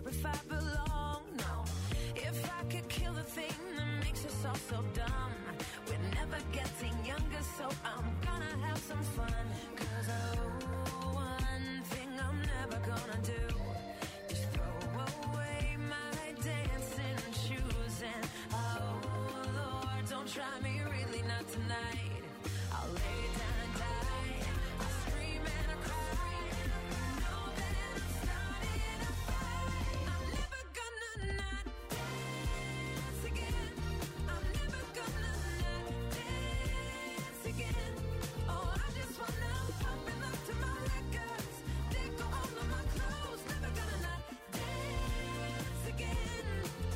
care if I belong, no. If I could kill the thing that makes us all so dumb, we're never getting younger, so I'm gonna have some fun. 'Cause one thing I'm never gonna do is throw away my dancing shoes. And oh Lord, don't try me, really not tonight. I'll lay down and die, I'll scream and I'll cry. Know that I'm starting a fight. I'm never gonna not dance again. I'm never gonna not dance again. Oh, I just wanna pump and look to my records. They go all of my clothes. Never gonna not dance again.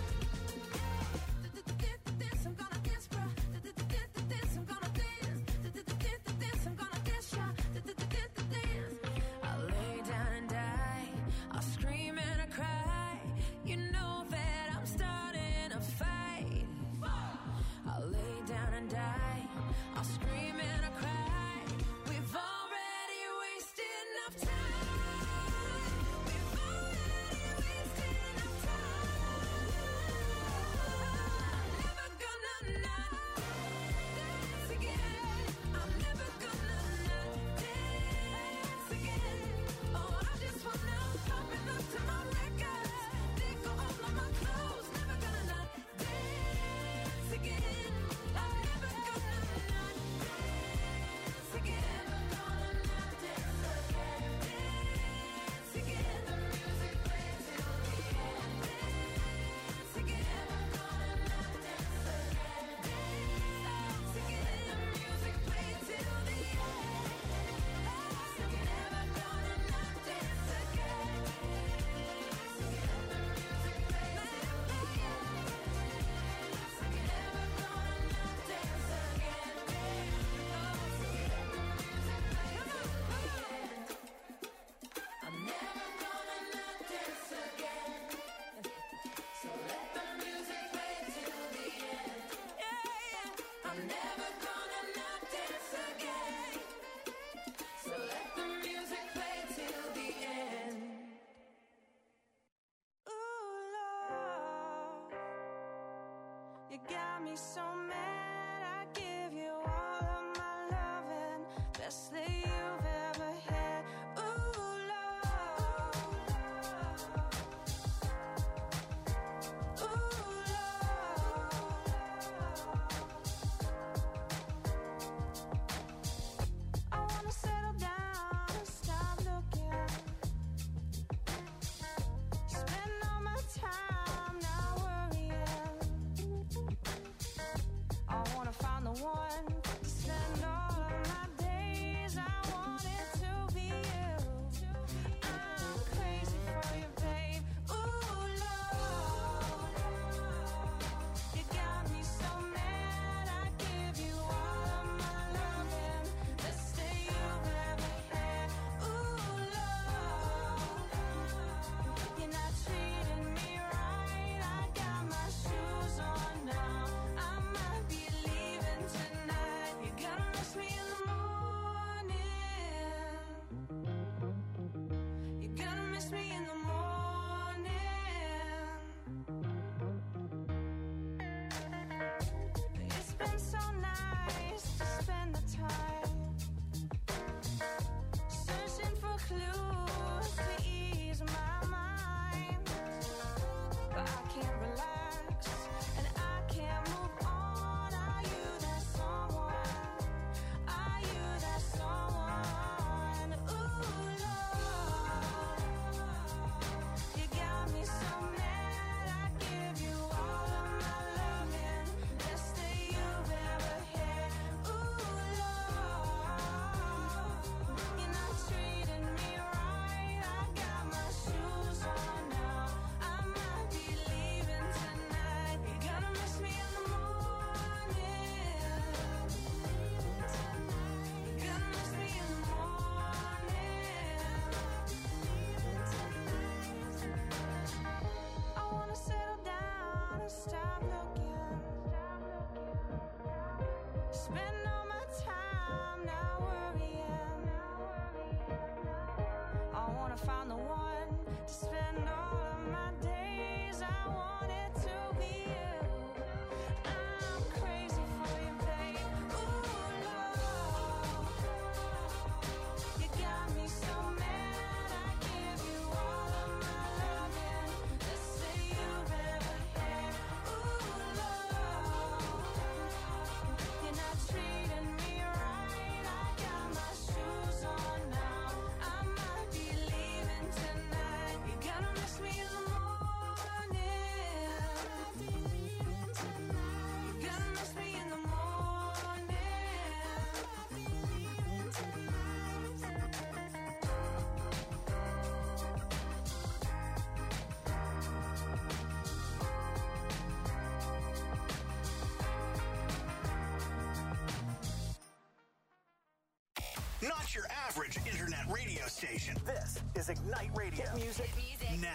This I'm gonna dance, bro. This I'm gonna dance. This I'm gonna dance, yeah. Dance. I'll lay down and die. I'll scream and I cry. You know that I'm starting a fight. I'll lay down and die. I'll scream and I cry. We've already wasted enough time. We've already wasted enough time. I'm never gonna not dance again. I'm never gonna not dance again. Oh, I just wanna pump and look to my records. They go all of my clothes. Never gonna not dance again. I'm never gonna not dance again. Gonna not dance again. Dance again. The music plays till the end. Dance again. Gonna not dance again. Dance again. The music plays till the end. I'm never gonna not dance again. The music plays till the end. I'm never gonna not dance again. I'm never gonna not dance again. So let the music play till the end. Yeah. I'm never gonna not dance again. So let the music play till the end. Ooh, Lord, you got me so mad. I give you all of my loving, best that you've ever had. Ooh, Lord, ooh, Lord. I wanna settle down and stop looking. Spend all my time not worrying. I wanna find the one to spend all of my days. I want it to be you. I'm crazy for you, babe. Ooh, Lord, you got me so mad. I give you all of my loving, best that you've ever had. Ooh, Lord, you're not treating me right. I got my shoes on now. I might be leaving tonight. You're gonna miss me in the morning. You're gonna miss me in the morning. It's been so nice to spend the time searching for clues to ease my mind. But I can't relax and I can't move on. Are you that someone? Are you that someone? Ooh, Lord, you got me so mad. I give you all of my loving, best that you've ever had. Ooh, Lord, you're not treating me right. I got my shoes on now. I might be leaving tonight. You're gonna miss me in the morning. You're gonna miss me in the morning. I wanna settle down and stop looking. Spend all my time not worrying. I wanna find the one to spend all of my days. not your average internet radio station. This is Ignite Radio. Hit music now.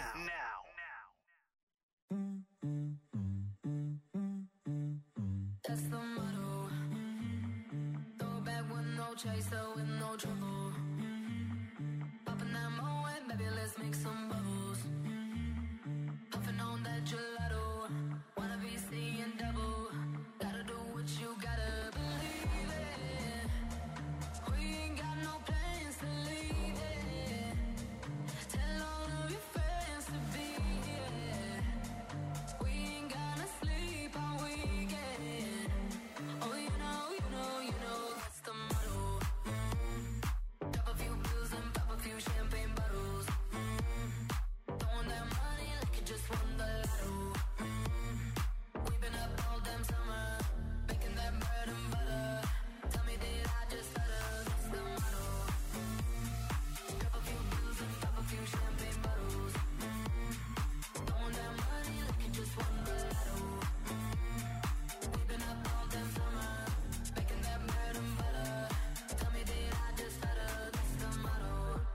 That's the motto. Throw it back with no chaser, with no trouble. Popping that Moet, baby, let's make some bubbles. Puffing on that gelato. Wanna be seeing double. Gotta do what you gotta believe it. We ain't got no plans to leave it. Tell all of your friends to be here. We ain't gonna sleep all weekend. Oh, you know, that's the motto. Drop a few bills and pop a few champagne bottles. Throwing that money like you just won the lotto. We've been up all damn summer, making that bread and butter. Tell me, did I just stutter? That's the motto. Drop a few bills and pop a few champagne bottles. Throwing that money like you just won the lotto. We've been up all damn summer, making that bread and butter. Tell me, did I just stutter? That's the motto.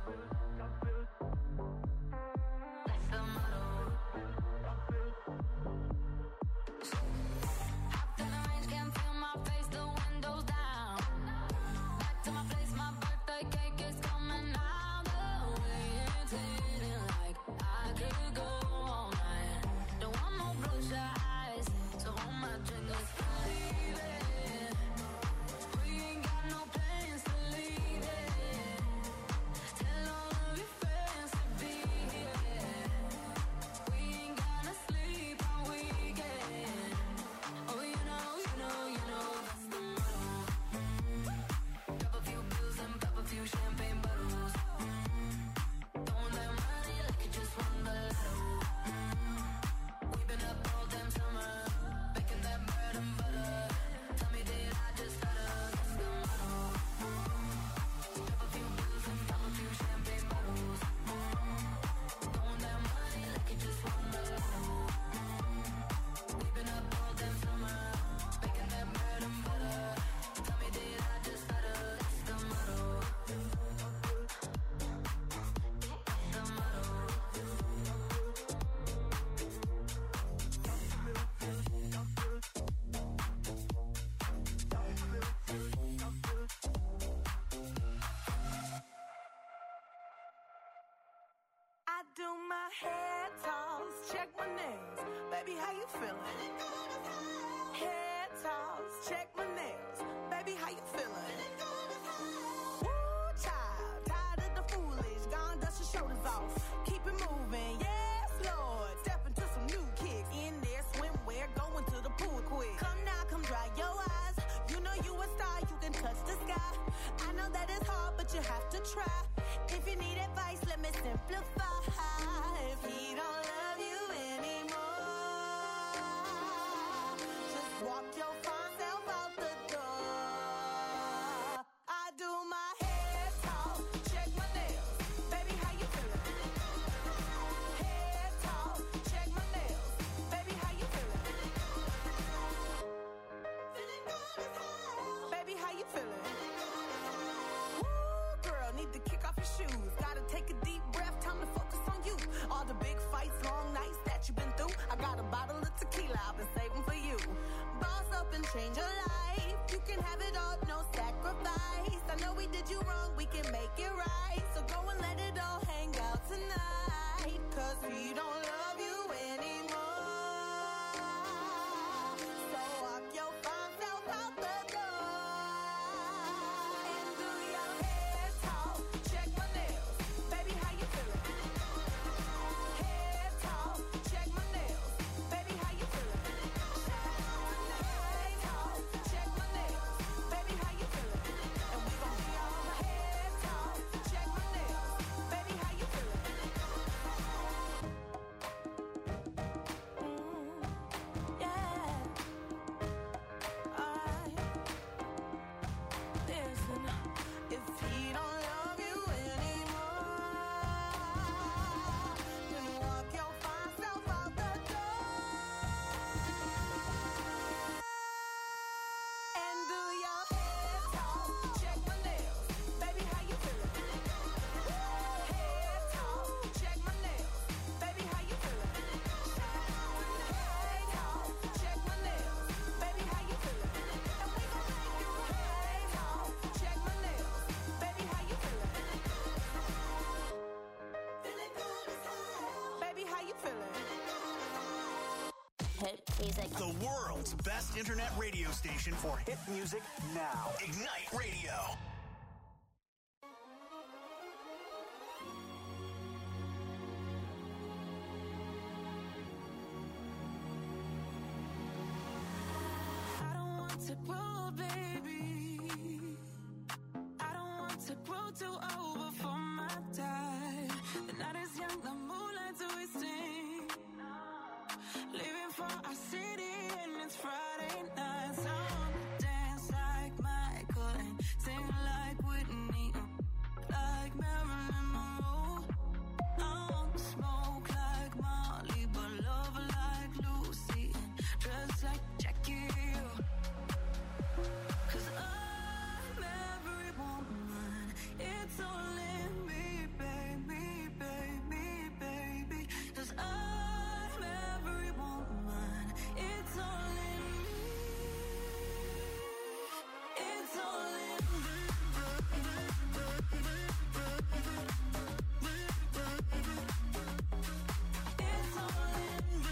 That's the motto. Hopped in the range, can't feel my face, the windows down. Back to my place, my birthday cake is coming out. The way it's hitting like I could go all night. Don't want no bloodshot eyes, so hold my drink, let's leave it. We ain't got no plans to leave it. Tell all of your friends to be here. We ain't gonna sleep all weekend. Oh, you know, that's the motto. Drop a few bills and pop a few champagne bottles. Throwing that money like you just won the lotto. We've been up all damn summer, making that bread and butter. Tell me, did I just stutter? That's the motto. Drop a few bills and pop a few champagne bottles. Throwing that money like you just won the lotto. We've been up all damn summer, making that bread and butter. Tell me, did I just stutter? That's the motto. That's the motto. I do my hair toss, check my nails. Baby, how you feeling? Hair toss, check my nails. Baby, how you feeling? Woo, child, tired of the foolish. Gone, dust your shoulders off. Keep it moving, yes, Lord. Step into some new kicks. In there, swimwear, going to the pool quick. Come now, come dry your eyes. You know you a star, you can touch the sky. I know that it's hard, but you have to try. If you need advice, let me simplify. If he don't love you anymore, just walk your fine self out the door. I do my hair talk, check my nails. Baby, how you feeling? Hair talk, check my nails. Baby, how you feeling? Feeling good as hell. Baby, how you feeling? Woo, girl, need to kick off your shoes. Gotta take a deep breath, time to focus on you. All the big fights, long nights that you've been through. I got a bottle of tequila I've been saving for you. Boss up and change your life. You can have it all, no sacrifice. I know we did you wrong, we can make it right. So go and let it all hang out tonight. Cause we don't love you anymore. So walk your fine self out the door. And do your hair talk, check my nails. Baby, how you feeling? Hair talk, check my nails. Baby, how you feeling? Hair talk, check my nails. Baby, how you feeling? And we gon' be on hair talk, check Music. The world's best internet radio station for Hit music now. Ignite Radio. I don't want to grow, baby. I don't want to grow too old before my time. The night is young, the moonlight's wasting. Leaving for our city and it's Friday night. So I wanna dance like Michael and sing like Whitney, like Marilyn Monroe. I wanna smoke like Molly, but love like Lucy and dress like Jackie. 'Cause I'm every woman. It's only me, baby, baby, baby. 'Cause I'm every woman. It's only me. It's only me. It's only me.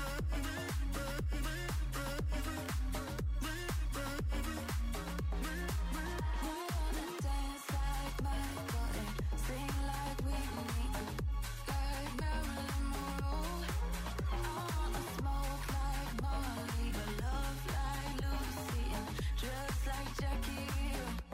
I wanna dance like Michael and sing like Whitney, like Marilyn Monroe. I wanna smoke like Molly, but love like Lucy and dress like Jackie.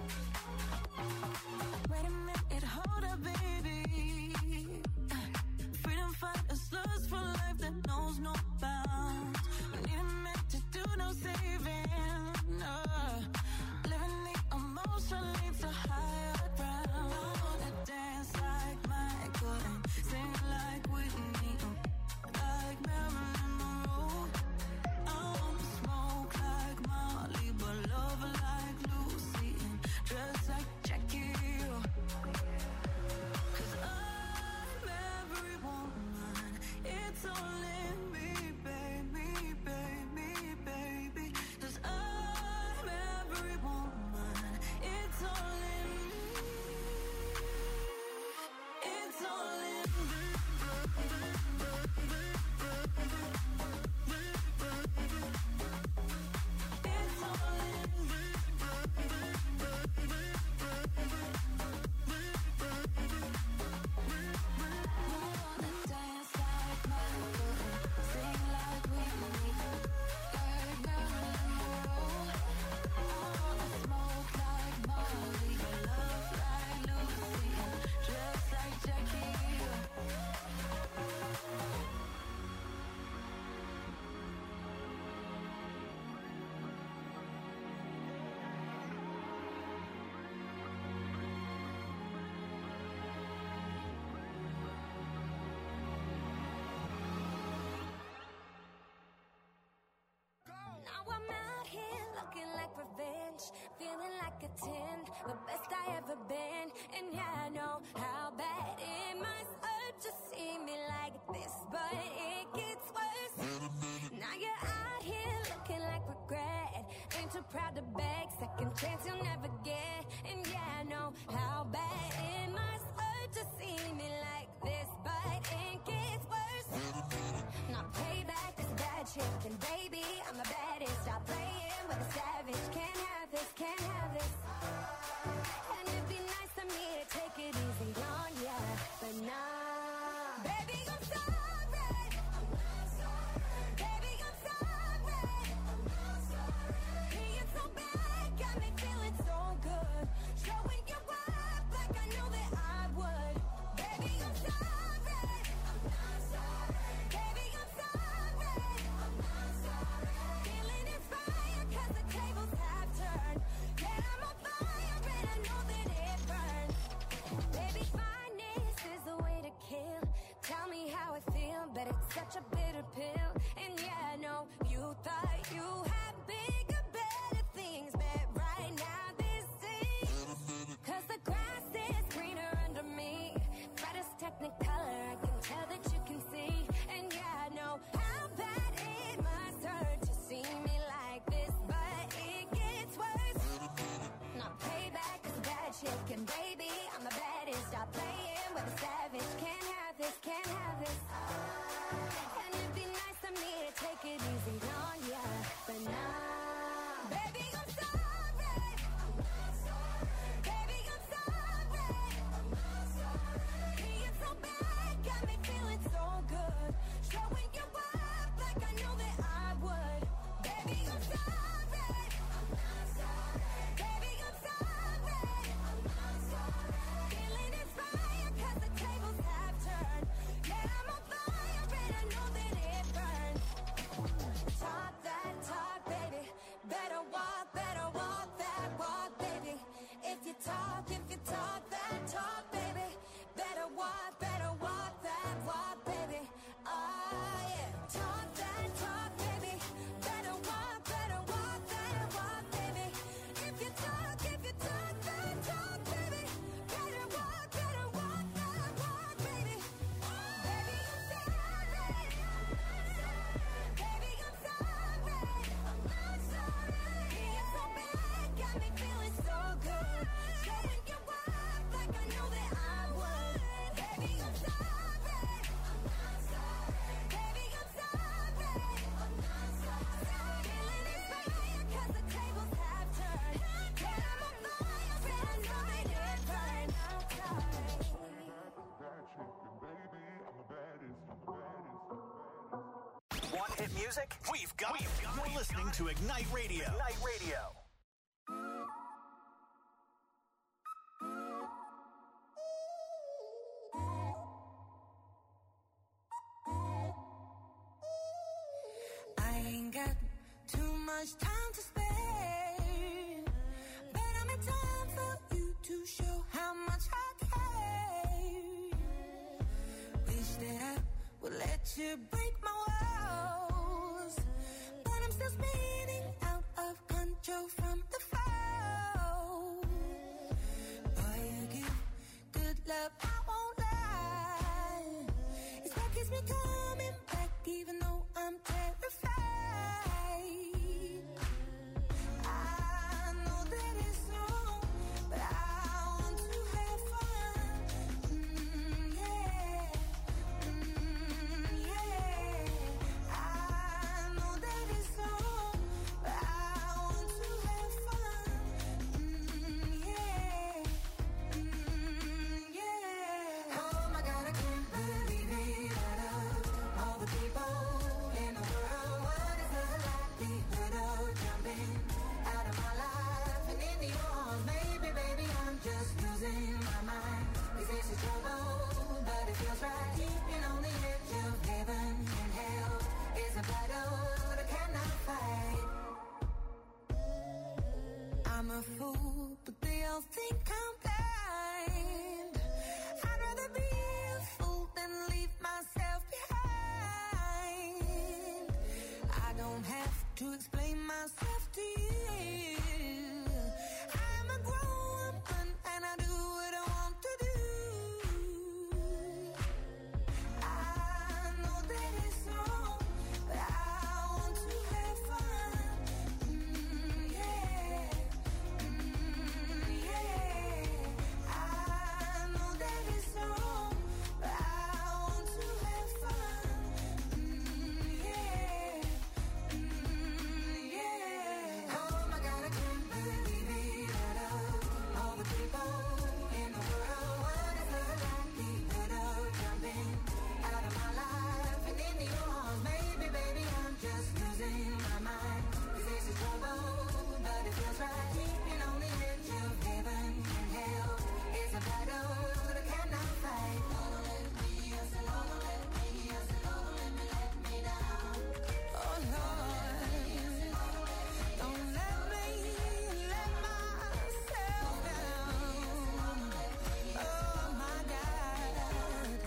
Wait a minute, hold up, baby. Freedom fighters lust for life that knows no bounds. We need a man to do no saving. Living the emotion leads to higher ground. I wanna dance like Michael and sing like Whitney, like Marilyn Monroe. I wanna smoke like Molly, but love like Lucy and dress like Jackie. 'Cause I'm every woman. It's only me, baby, baby, baby. 'Cause I'm every woman. It's only me. It's only me. It's only me. I wanna dance like Michael and sing like Whitney, like Marilyn Monroe. I wanna smoke like Molly, but love like Lucy and dress like Jackie. Now I'm out here looking like revenge, feeling like a 10, the best I ever been. And yeah, I know how bad it must hurt to see me like this, but it gets worse. Now you're out here looking like regret, ain't too proud to beg, second chance you'll never get. And yeah, I know how bad it must hurt to see me like this, but it gets worse. Not payback is bad shit, and baby, I'm the baddest. Stop playing with a savage. Can't have this, can't have this. And it'd be nice of me to take it easy on ya, but nah. Baby, I'm sorry. Baby, I'm sorry. Being so bad got me feeling so good. Showing you up like I knew that I would. Baby, I'm sorry. Baby, I'm sorry. Feeling inspired 'cause the tables have turned. Yeah, I'm on fire and I know that it burns. Baby, fineness is the way to kill. Tell me how I feel, but it's such a bitter pill. And yeah, I know you thought you had bigger, better things, but right now this is 'cause the grass is greener under me. Brightest technicolor, I can tell that you can see. And yeah, I know how bad it must hurt to see me like this, but it gets worse. Not payback is bad shit, and baby, I'm the baddest. Stop playing with a savage. Can't have this, can't have this. And it'd be nice of me to take it easy. Want hit music? We've got it. You're listening to Ignite Radio. Ignite Radio. I ain't got too much time to spare, but I'm in time for you to show how much I care. Wish that I would let you break my walls, but I'm still spinning out of control from the fall. Boy, you give good love, I won't lie. It's what keeps me coming back, even though I'm terrified. I know that it's wrong, but I want to have fun. Yeah. Yeah. I know that it's wrong, but I want to have fun. Yeah. Yeah. Oh my God, I can't believe it. Out of all the people in the world, what is the likelihood of jumping out of my life and into yours? Maybe, baby, I'm just losing my mind. 'Cause this is trouble, but it feels right. Keeping on the edge of heaven and hell is a battle that I cannot fight. I'm a fool, but they all think I'm blind. I'd rather be a fool than leave myself behind. I don't have to explain myself to you. I'm a grown woman and I do what I want to do. I know that it's wrong, but I want to have fun. Yeah. Yeah. I know that it's wrong, but I want to have fun. Yeah. Yeah. Oh my God, I can't believe it. Out of all the people in the world, what is the likelihood of jumping out of my life and into yours? Maybe, baby, I'm just losing my mind. 'Cause this is trouble, but it feels right. Keeping on the edge of heaven and hell is a battle that I cannot fight. Don't let me, I said, don't let me, I said, don't let me down. Oh Lord, don't let me let myself down. Oh my God.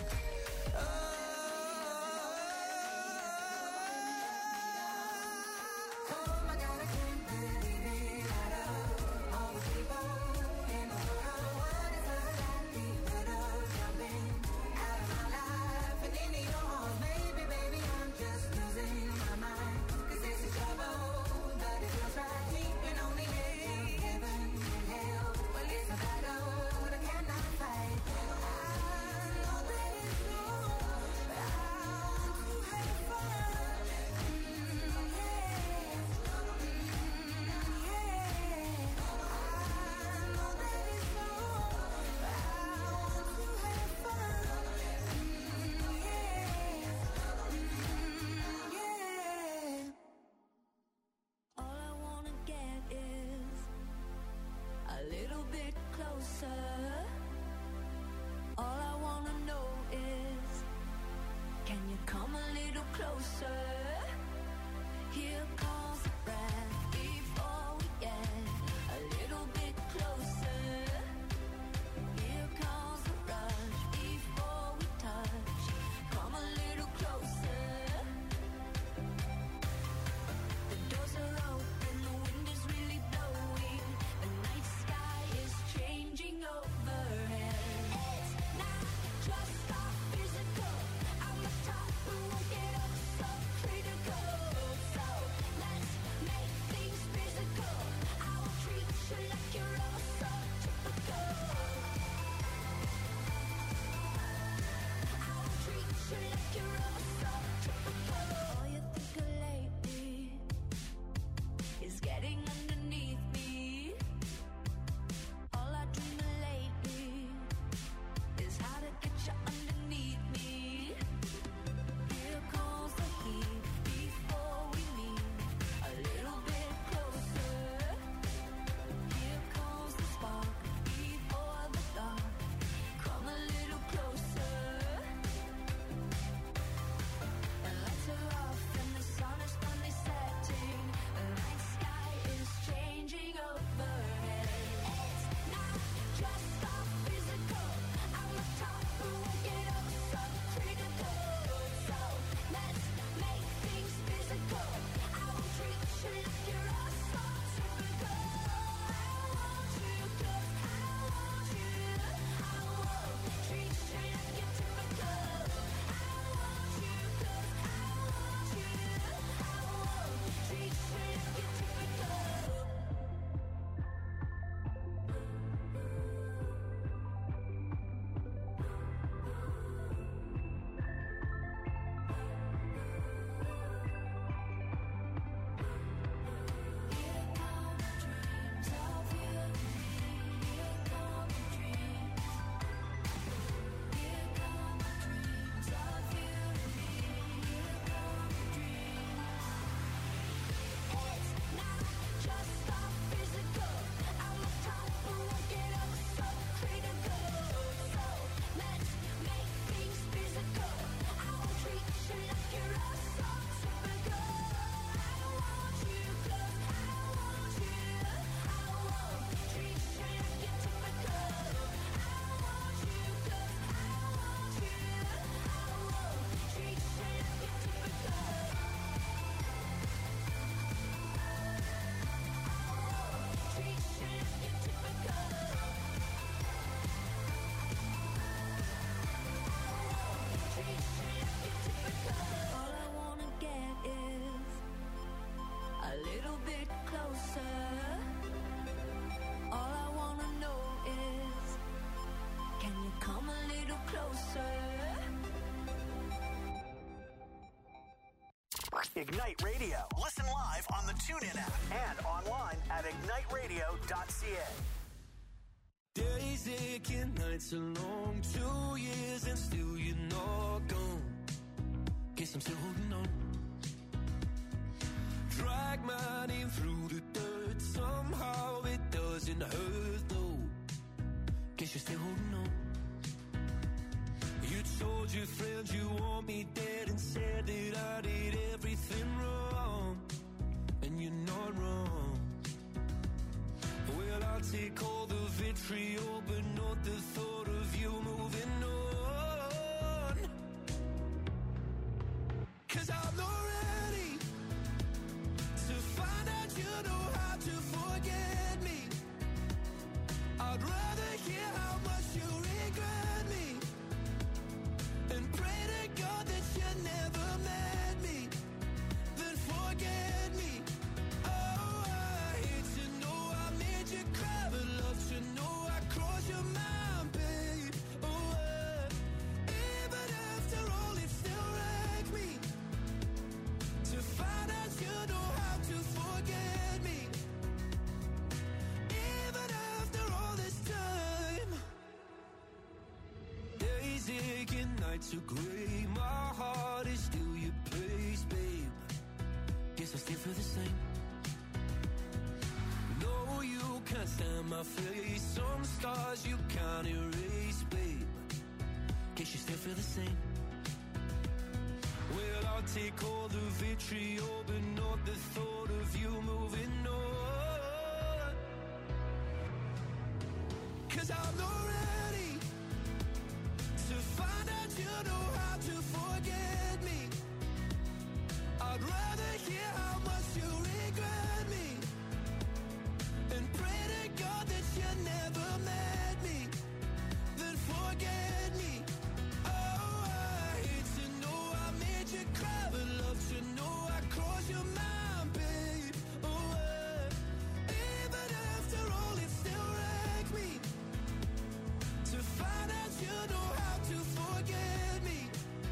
Oh my God, I can't believe it. Out of all the people in the world, what is the likelihood of jumping out of my life and into yours? Maybe, baby, I'm just losing my mind. 'Cause this is trouble, but it feels right. Keeping on the edge of heaven and hell. Well, it's a battle that I cannot fight. I know that it's wrong, but I want to have fun. Yeah. Yeah. I know that it's wrong, but I want to have fun. Yeah. All I wanna get is a little bit closer. All I wanna know is, can you come a little closer? Here comes the breath before we get a little bit closer. Here comes the rush before we touch. Come a little closer. The doors are open, the wind is really blowing. The night sky is changing overhead. It's not just our physical. I'm a top, but won't get up so critical. So let's make Ignite Radio. Listen live on the TuneIn app and online at igniteradio.ca. Days aching, nights are long, 2 years and still you're not gone. Guess I'm still holding on. Drag my name through the dirt, somehow it doesn't hurt though. Guess you're still holding on. You told your friends you want me dead and said that I did everything wrong, and you're not wrong. Well, I'll take all the vitriol, but not the thought of you moving on. 'Cause I'm not ready to find out you know how to forget me. I'd rather hear how much you regret me and pray to God that you never met me, then forget me. Oh, I hate to know I made you cry, but love to know I crossed your mind, babe. Oh, even after all, it still wrecks me to find out you know how to forget me, even after all this time. Days aching, nights are grey, my heart is still your place, babe. Guess I still feel the same. No, you can't stand my face, some scars you can't erase, babe. Guess you still feel the same. Well, I'll take all the vitriol, but not the thought of you moving on. 'Cause I'm not ready to find out you know how to forget me. I'd rather hear how much you regret me and pray to God that you never met me, then forget me. Oh, I hate to know I made you cry, but love to know I crossed your mind, babe. Oh, even after all, it still wrecks me to find out you know how to forget me,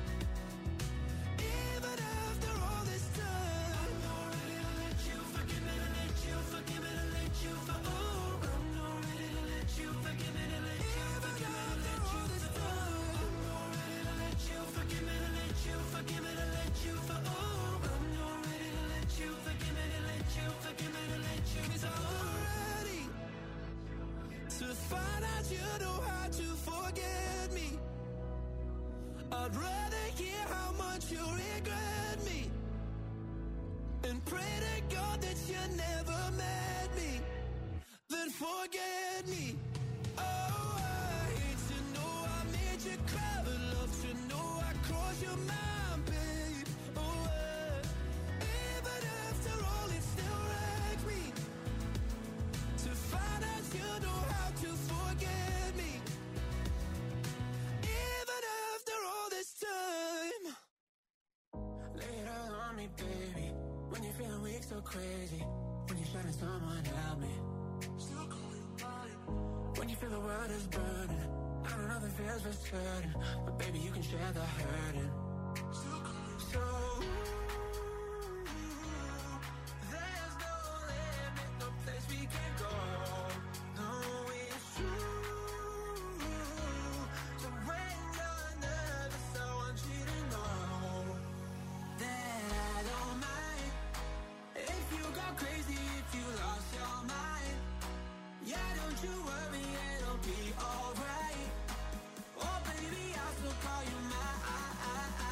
even after all this time. I'm not ready to let you forgive me, to let you forgive me, to let you for. Oh, I'm not ready to let you forgive me, to let you forgive me, to let you for. I'm not ready to let you forgive me, to let you forgive me, to let you for. Oh, I'm not ready to let you forgive me, to let you forgive me, to let you. 'Cause I'm not ready to find out you know how to forget me. I'd rather hear how much you regret me and pray to God that you never met me, then forget me. Oh, I hate to know I made you cry, but love to know I crossed your mind, babe. Oh, even after all, it still wrecks me to find out you know how to forget me, even after all this time. Lay it all on me, baby. When you're feeling weak, so crazy. When you're shining, someone help me. Still call you mine. When you feel the world is burning, I don't know the feels for certain, but baby, you can share the hurting. Still call you so. There's no limit, no place we can go. No, it's true. So when you're nervous, I want you to know that I don't mind if you go crazy, if you lost your mind. Yeah, don't you worry, it'll be alright. Oh baby, I'll still call you mine.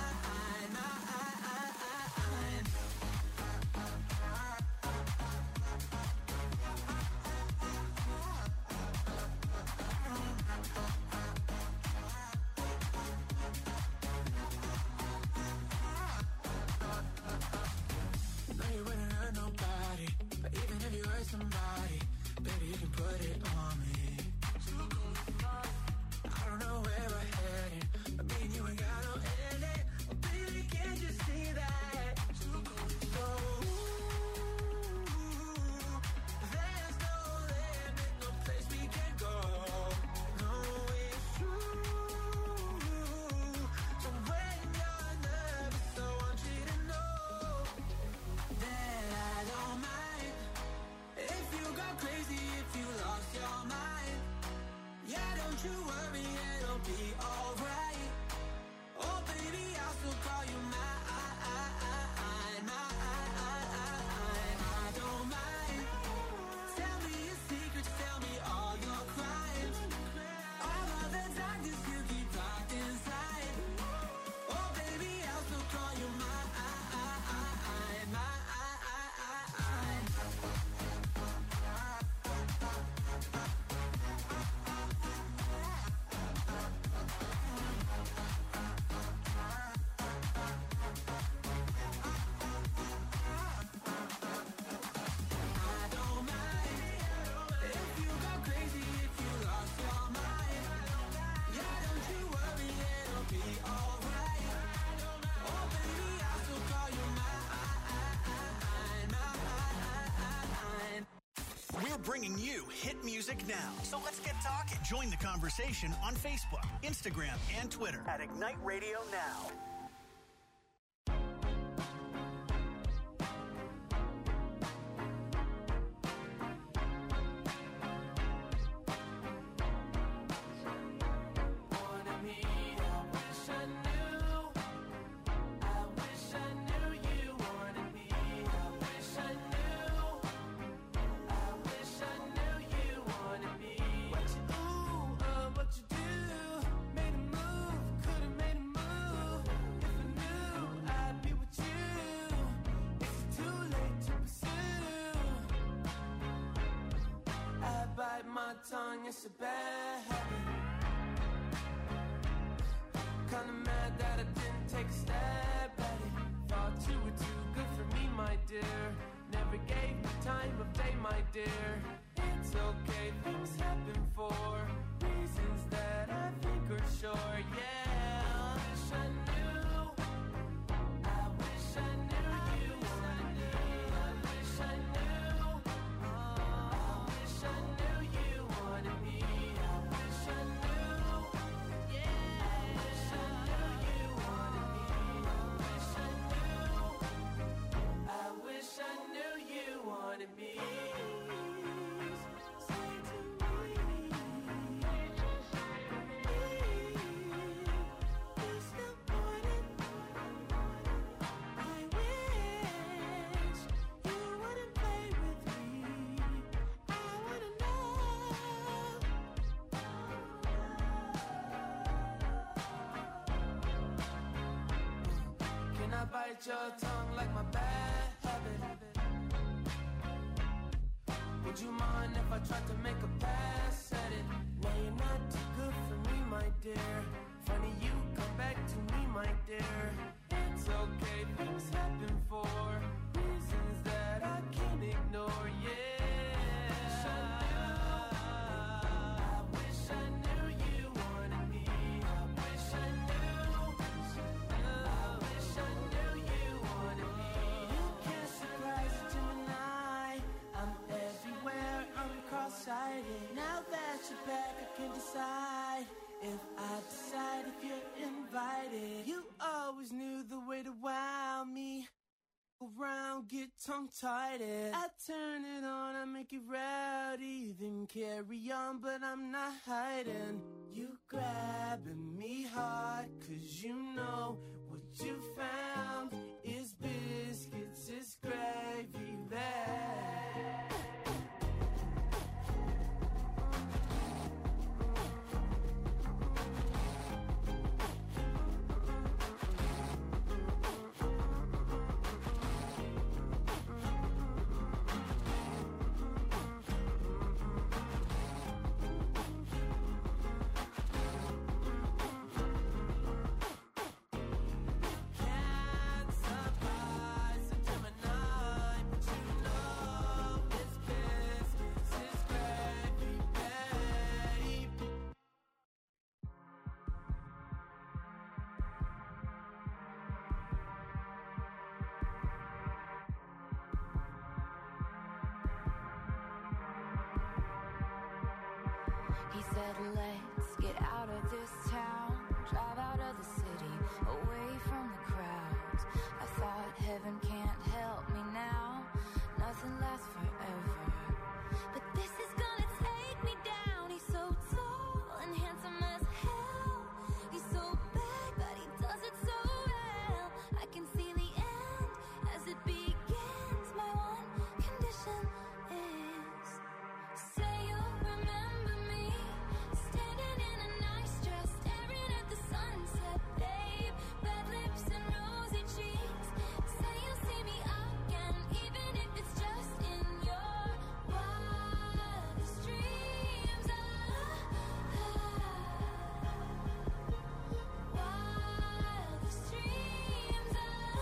bringing you hit music now. So let's get talking. Join the conversation on Facebook, Instagram, and Twitter At Ignite Radio Now. Tongue, it's a bad habit. Kinda mad that I didn't take a stab at it. Thought you were too good for me, my dear. Never gave me time of day, my dear. It's okay, things happen for reasons that I think are sure, yeah. I wish I knew. I wish I knew you. I wish I knew. I wish I knew you wanted me. I wish I knew. Yeah. I wish I knew you wanted me. I wish I knew. I wish I knew you wanted me. Say to me, please don't want it. I wish you wouldn't play with me. I wanna know. Can I bite your tongue like my bad habit? Would you mind if I tried to make a pass at it? No, you're not too good for me, my dear. Funny you come back to me, my dear. It's okay, things happen for reasons that I can't ignore, yeah. I wish I knew you wanted me. I wish I knew. I wish I knew you wanted me. You can't surprise a Gemini. I'm everywhere, I'm cross-sighted. Now that you're back, I can decide if I decide if you're invited. You always knew the way to wow me. Around, get tongue-tied. I turn it on, I make it rowdy. Then carry on, but I'm not hiding. You grabbing me hard, 'cause you know what you found is biscuits, is gravy bag. Can't surprise a Gemini, but you know it's biscuits, it's gravy, babe. He said, let's get out of this town, drive out of the city, away from the crowds. I thought heaven can't help me now, nothing lasts forever. But this is gonna take me down. He's so tall and handsome as hell. He's so bad, but he does it so well. I can see the end as it begins. My one condition is, say you'll remember me, standing in a nice dress, staring at the sunset, babe. Red lips and rosy cheeks. Say you'll see me again, even if it's just in your wildest dreams. Wildest dreams.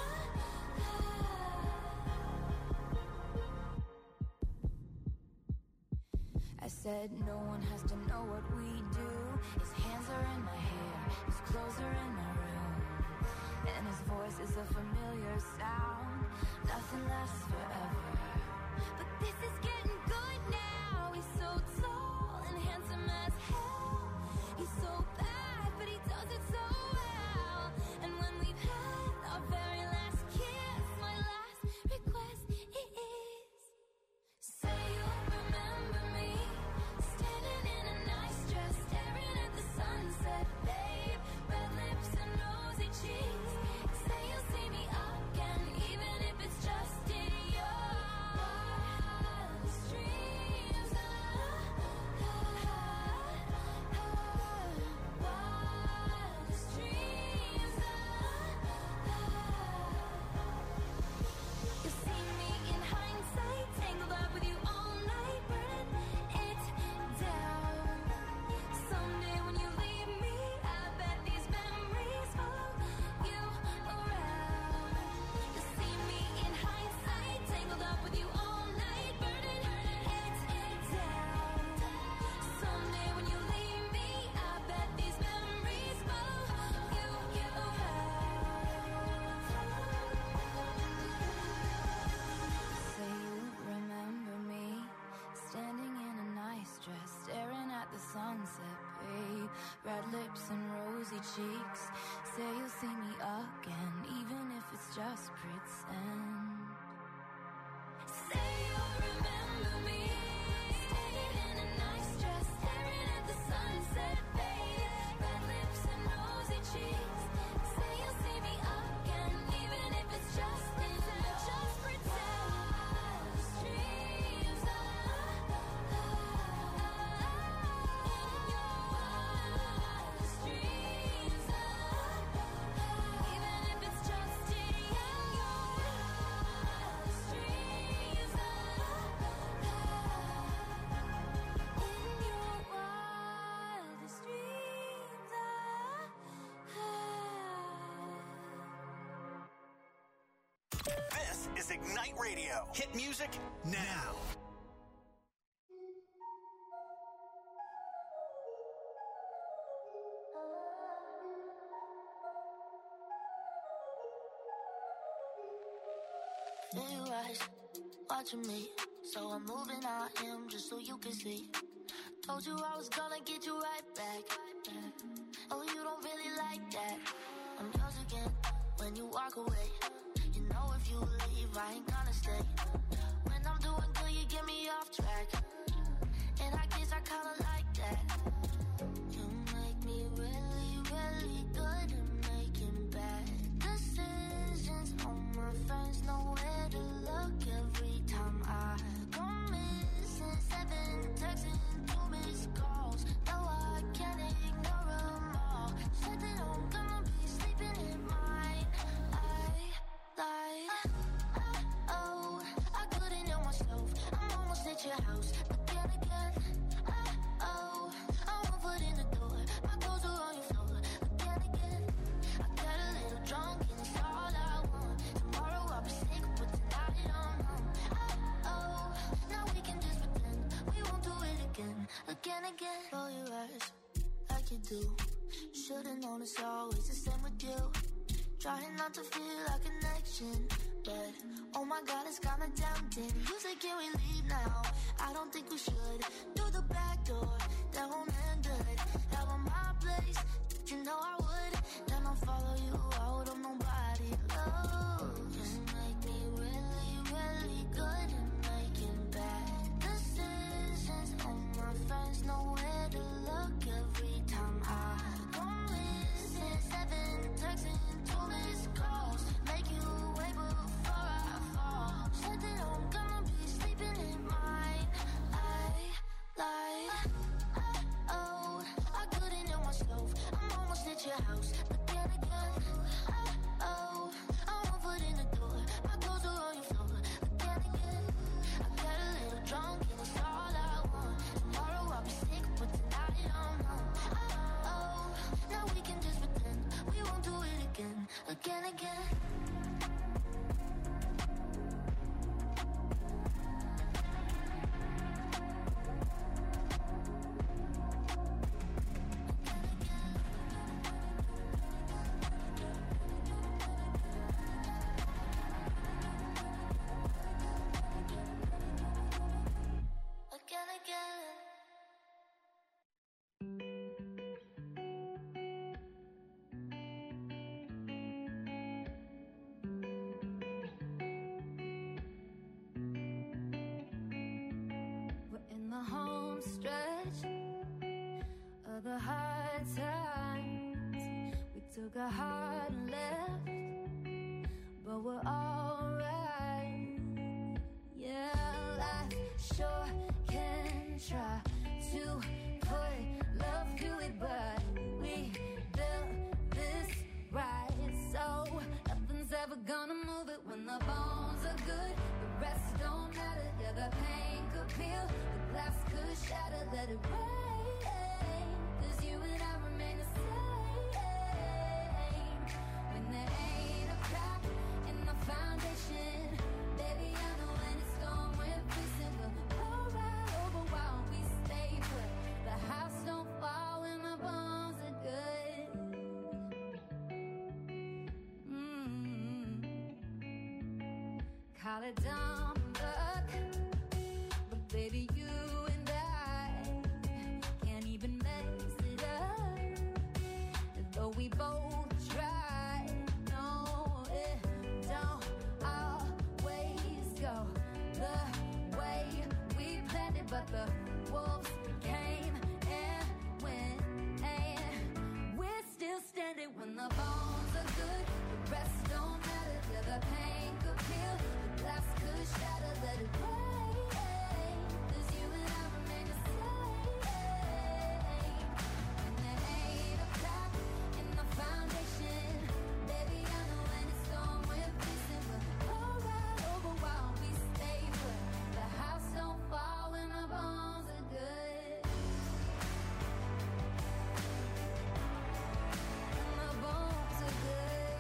I said no one has to know what we do. His hands are in my hair, his clothes are in my room, and his voice is a familiar sound. Nothing lasts forever. but this is getting good now. He's so tall and handsome as hell. He's so bad, but he does it so well. And when we've had our very last kiss, my last request is, say you'll remember me, standing in a nice dress, staring at the sunset, babe. Red lips and rosy cheeks. Say you'll see me again, even if it's just in your wildest dreams. Wildest dreams. You'll see me in hindsight, tangled up with you all night, burning it down. Someday when you leave me, I bet these memories follow you around. You'll see me in hindsight, tangled up with you all night, burning it down. Someday when you leave me, I bet these memories follow you around. Say you remember me, standing in a nice dress, staring at the sunset, babe. Red lips and rosy cheeks. Say you'll see me again, even if it's just pretend. Say you'll remember me, standing in a nice dress, staring at the sunset, babe. Red lips and rosy cheeks. Say you'll see me again, even if it's just pretend. Dreams. Even if it's just in your wildest dreams. In your wildest dreams. This is Ignite Radio. Hit music now. Blue eyes watching me, so I'm moving on him just so you can see. Told you I was gonna get you right back. Oh, you don't really like that. I'm yours again when you walk away. You know if you leave, I ain't gonna stay. When I'm doing good, you get me off track. And I guess I kinda like that. You make me really, really good at making bad decisions. All my friends know where to look every time I go missing. 7 texts and 2 missed calls. No, I can't ignore them all. Said that I'm gonna be sleeping in mine. Oh, I couldn't help myself. I'm almost at your house, but then again, oh, I won't put in the door. My clothes are on your floor, but then again, I got a little drunk and it's all I want. Tomorrow I'll be sick, but tonight I'm home. Oh, now we can just pretend we won't do it again. Roll your eyes like you do. Should've known it's always the same with you. Trying not to feel a connection, but oh my God, it's kinda tempting. You say, can we leave now? I don't think we should. Through the back door, that won't end good. Out of my place, you know I would. Then I'll follow you out of nobody knows. You make me really, really good at making bad decisions. All my friends know where to look every time I go missing. 7 texts and 2 missed calls. Make you wait before I fall. Said that I'm gonna be sleeping in mine. Oh, I couldn't help myself. I'm almost at your house, but then again, a heart left, but we're alright. Yeah, life sure can try to put love through it, but we built this right, so nothing's ever gonna move it. When the bones are good, the rest don't matter. Yeah, the pain could peel, the glass could shatter. Let it rain, 'cause you and I remain the same. When there ain't a crack in the foundation, baby, I know when it's gone, we're facing. We'll all right over while we stay put. The house don't fall when the bones are good. Call it dumb luck, but baby, you and I can't even mess it up. And though we both try, no, it don't always go the way we planned it. But the wolves came and went, and we're still standing. When the bones are good, the rest don't matter. Yeah, the pain could peel, the glass could shatter. Let it rain, 'cause you and I remain the same. And there ain't a crack in the foundation, baby, I know when it's gone, we're facing. We're all right over while we stay put. The house don't fall when the bones are good. When the bones are good.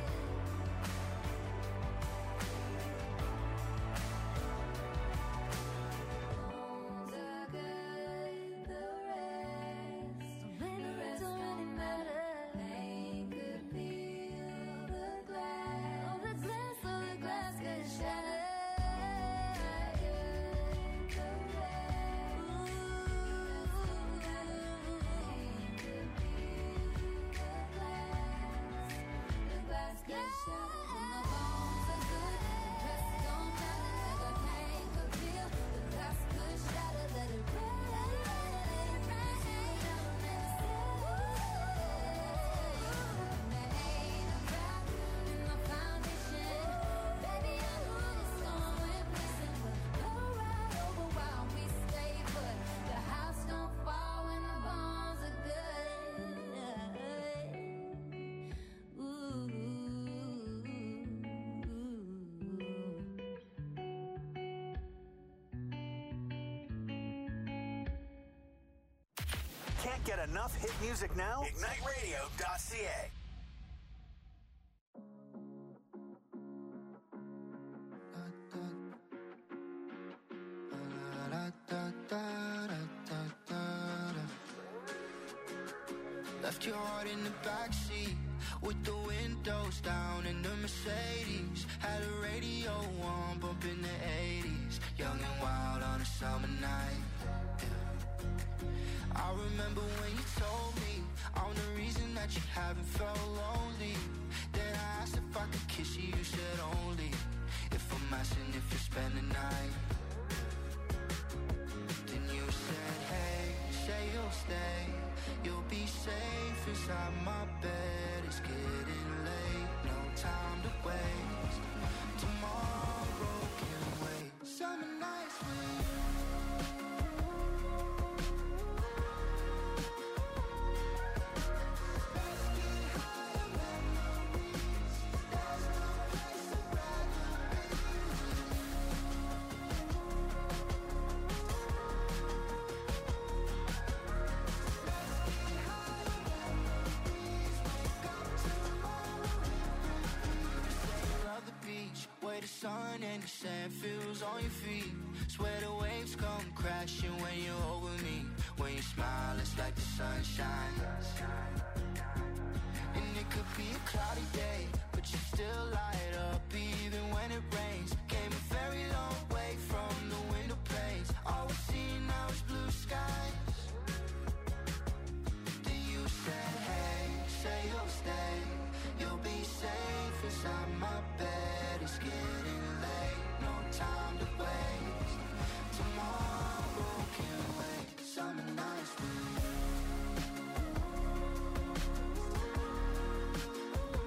Bones are good, the rest don't really matter. Pain could peel the glass, oh, the glass could shatter. The rest, pain could peel the glass could shatter. When the bones are good, the rest don't matter. The pain could peel, the glass could shatter. Let it rain, let it rain. There ain't a crack in the foundation, baby, I know it's gone, we're facing. We'll all right over while we stay put. The house don't fall when the bones are good. Can't get enough hit music now? IgniteRadio.ca. Left your heart in the backseat with the windows down in the Mercedes. Had a radio on, bumping the 80s. Young and wild on a summer night. Yeah. I remember when you told me I'm the reason that you haven't felt lonely. Then I asked if I could kiss you, you said only if I'm asking if you spend the night. Then you said, hey, say you'll stay. You'll be safe inside my bed. It's getting late, no time to waste. Tomorrow can wait. Summer nights with you. Let's get higher memories. There's no place I'd rather be with you. Where the sun and the sand feels on your feet. Swear the waves come crashing when you're over me. When you smile, it's like the sunshine. And it could be a cloudy day, but you still light up even when it rains. Came a very long way from the window panes. All we see now is blue skies. Then you said, hey, say you'll stay. You'll be safe inside my bed. It's getting late, no time to waste. Tomorrow can wait. Summer nights with you.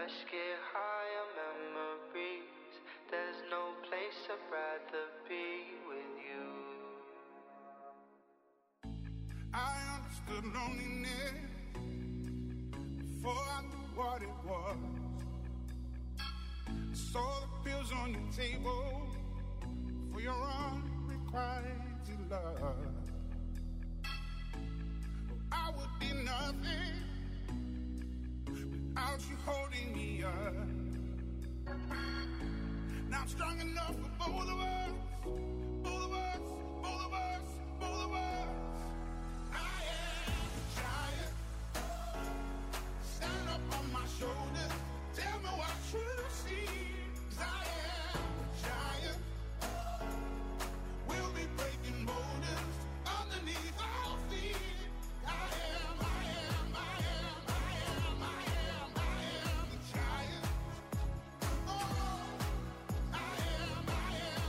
Let's get higher memories. There's no place I'd rather be with you. I understood loneliness before I knew what it was. I saw the pills on your table for your unrequited love. I would be nothing without you holding me up. Now I'm strong enough for both of us, both of us, both of us, both of us. I am a giant. Stand up on my shoulders. Tell me what you see. 'Cause I am a giant. We'll be breaking boulders underneath our feet. I am a giant. Oh, I am a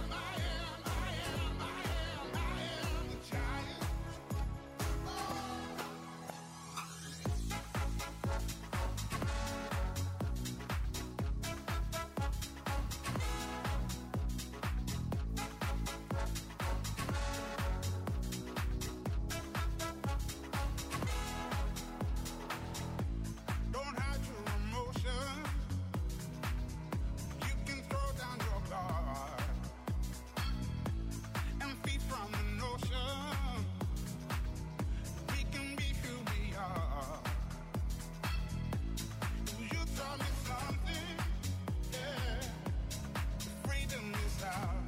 giant. Don't hide your emotions. You can throw down your guard and feed from the notion. We can be who we are. You taught me something, yeah. Freedom is ours.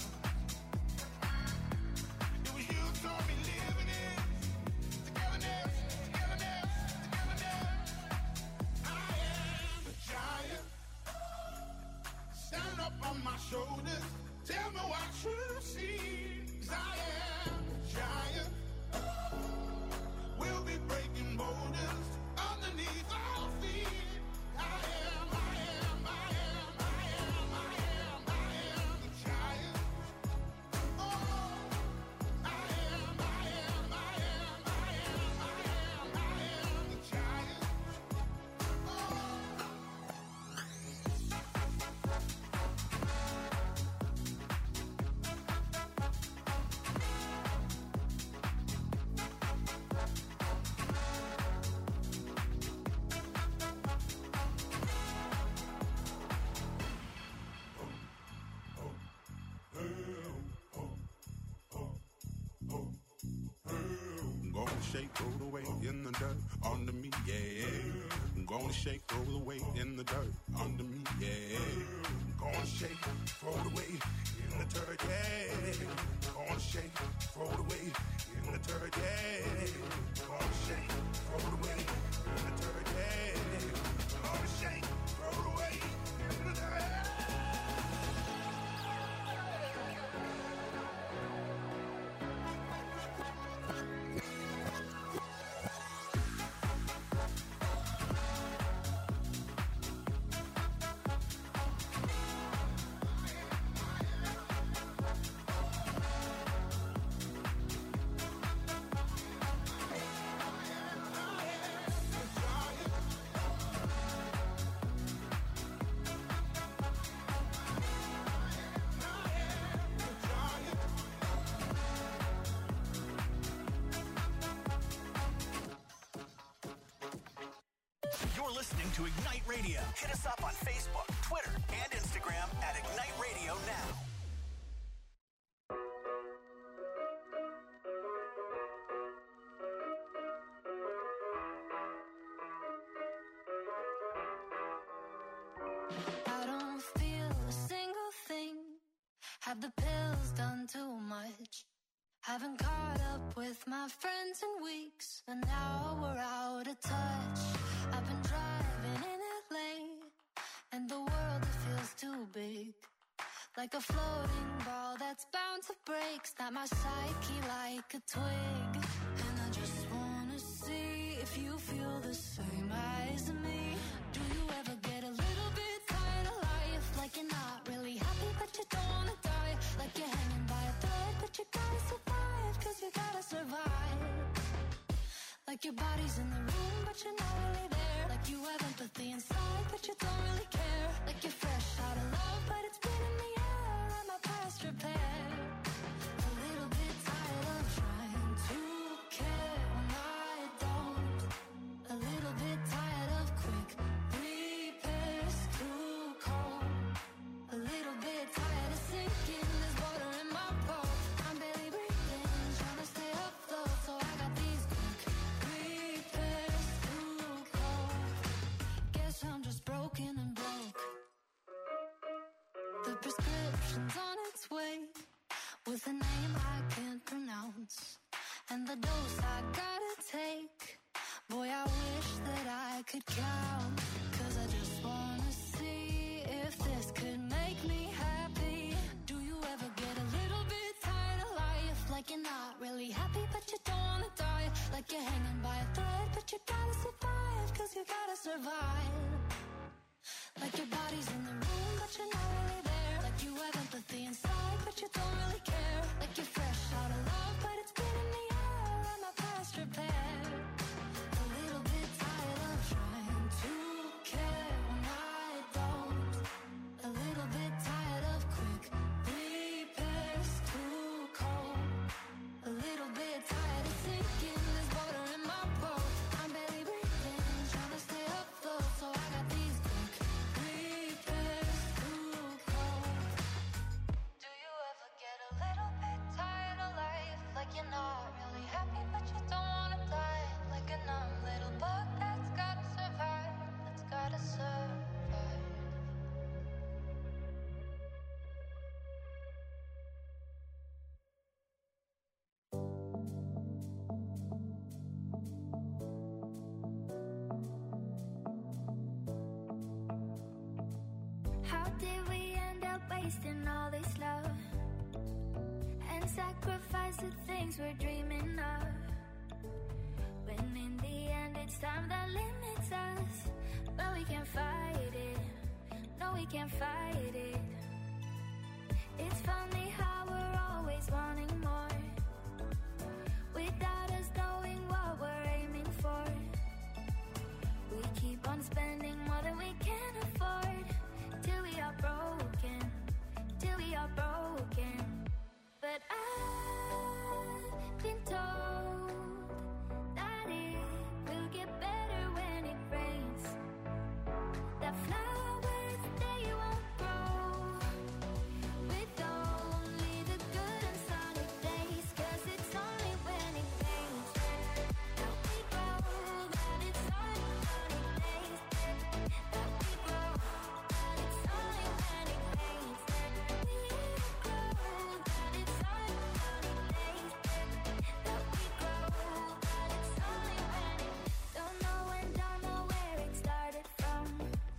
It was you taught me living it. Togetherness, togetherness, togetherness. I am a giant. Stand up on my shoulders. Tell me what you see. 'Cause I am a giant. We'll be breaking boulders underneath our feet. I am a giant. Oh, I am a giant. I'm gonna shake, roll away in the dirt under me, yeah. I'm gonna shake, roll away in the dirt under me, yeah. I'm gonna shake, throw it away in the dirt, yeah. Gonna shake, throw it away in the dirt, yeah. Gonna shake, throw it away in the dirt, yeah. Gonna shake, throw it away in the dirt. You're listening to Ignite Radio. Hit us up on Facebook, Twitter, and Instagram at Ignite Radio Now. I don't feel a single thing. Have the pills done too much? Haven't caught up with my friends in weeks, and now we're out of touch. I've been driving in LA, and the world, it feels too big. Like a floating ball that's bound to break. Snap my psyche like a twig. And I just wanna see if you feel the same as me. Do you ever get a little bit tired of life? Like you're not really happy but you don't wanna die. Like you're hanging by a thread but you gotta survive. 'Cause you gotta survive. Like your body's in the room but you're not really there. Like you have empathy inside but you don't really care. The prescription's on its way with a name I can't pronounce, and the dose I gotta take. Boy, I wish that I could count, 'cause I just wanna see if this could make me happy. Do you ever get a little bit tired of life? Like you're not really happy, but you don't wanna die. Like you're hanging by a thread, but you gotta survive, 'cause you gotta survive. Like your body's in the room, but you're not really there. Like you have empathy inside, but you don't really care. Like you're fresh out of love, but it's been in the air and my past repaired. A little bit tired of trying to care when I don't. A little bit tired of quick repairs, too cold. A little bit tired of sinking, there's water in my boat. I'm barely breathing, trying to stay afloat, so I got these quick repairs, too cold. Do you ever get a little bit tired of life? Like you're not really happy, but you don't wanna die. Like a numb little bug that's gotta survive, that's gotta survive. How did we end up wasting all this love and sacrifice the things we're dreaming of? When in the end it's time that limits us, but we can't fight it. No, we can't fight it. It's funny how we're always wanting more without us knowing what we're aiming for. We keep on spending more than we can afford, till we are broken, till we are broken. But I've been told that it will get better when it rains. That flowers, they won't grow with only the good and sunny days. 'Cause it's only when it rains that we grow. That it's only sunny days that we grow. That it's only when it rains that we grow. That it's only sunny days that we grow. That it's only when it. Don't know when, don't know where it started from,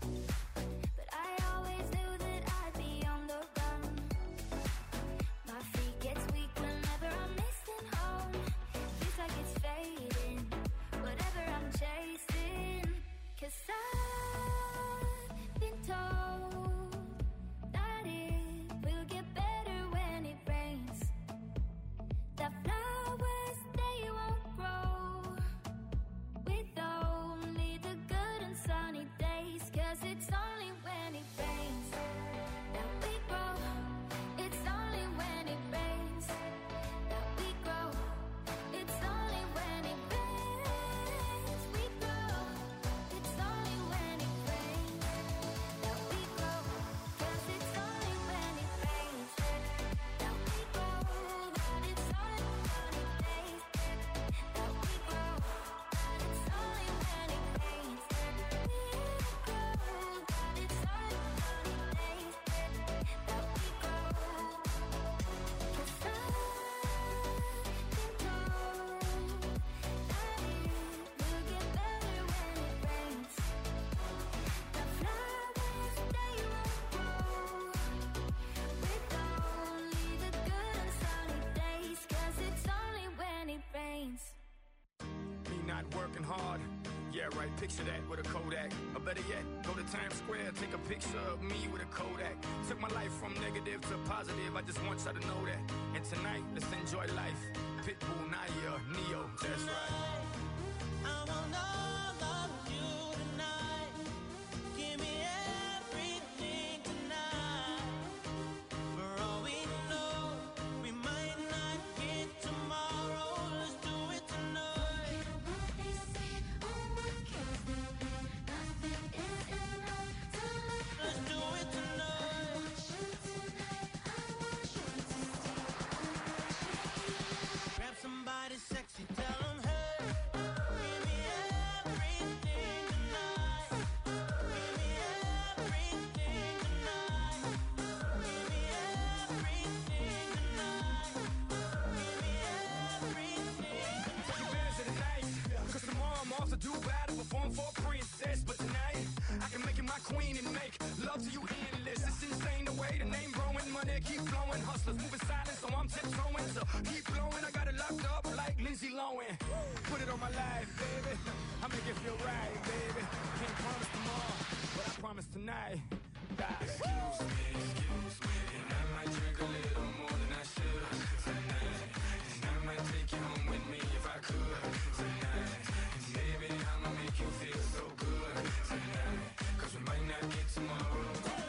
but I always knew that I'd be on the run. My feet gets weak whenever I'm missing home. Feels like it's fading, whatever I'm chasing. 'Cause I've been told that it will get better when it rains. That flowers, they won't grow with only the good and sunny days. 'Cause it's only when it rains that we grow. It's only when it rains that we grow. It's only when it rains we grow. It's only when it rains that we grow. 'Cause it's only when it rains that we grow. That it's only sunny days that we grow. That it's only when it rains that we grow. That it's only sunny days that we grow. 'Cause I've been told that it will get better when it rains. The flowers, they won't grow with only the good and sunny days. 'Cause it's only when it rains. Me not working hard. Yeah, right, picture that with a Kodak. Or better yet, go to Times Square, take a picture of me with a Kodak. Took my life from negative to positive, I just want y'all to know that. And tonight, let's enjoy life. Pitbull, Naya, Neo, that's right. I want all of you tonight. Give me everything tonight. For all we know, we might not get tomorrow. Let's do it tonight. Let's do it tonight. Grab somebody sexy towing, so keep blowing. I got it locked up like Lindsay Lohan. Put it on my life, baby. I make it feel right, baby. Can't promise tomorrow, but I promise tonight. Excuse me, and I might drink a little more than I should tonight. And I might take you home with me if I could tonight. And baby, I'ma make you feel so good tonight. 'Cause we might not get tomorrow.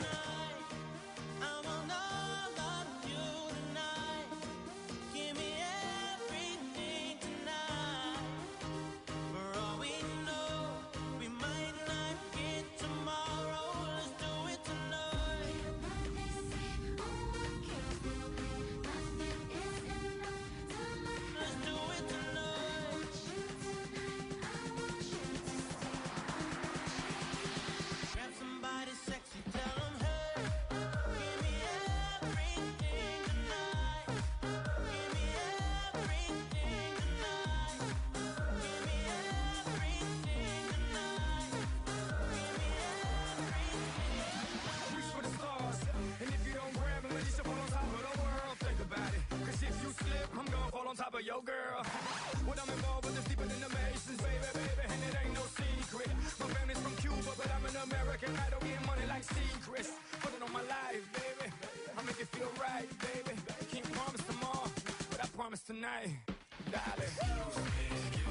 Yo, girl, when I'm involved with this deeper than the Masons, baby, and it ain't no secret. My family's from Cuba, but I'm an American. I don't get money like secrets. Put it on my life, baby. I make it feel right, baby. Can't promise tomorrow, but I promise tonight, darling. Excuse me.